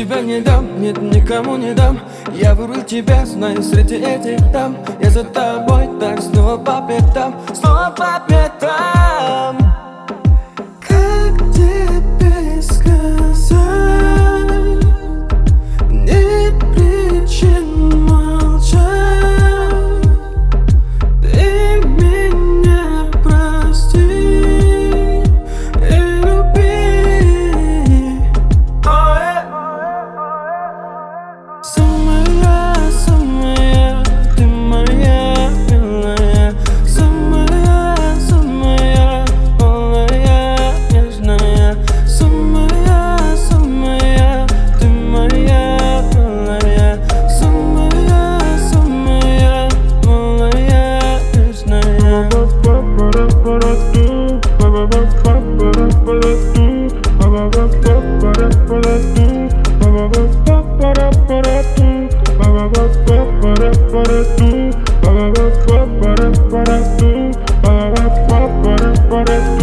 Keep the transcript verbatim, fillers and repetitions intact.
тебя не дам, нет, никому не дам. Я выбрал тебя, знаю, среди этих дам. Я за тобой, так снова по пятам, снова по пятам. Как тебе сказать? Нет причин молчать. Ты меня прости и люби. Самая, самая, ты моя милая. Самая, самая, малая, нежная. Самая, самая, ты моя милая. Самая, самая, малая, нежная. Ba ba ba ba ba ba ba ba ba ba ba ba ba ba ba ba ba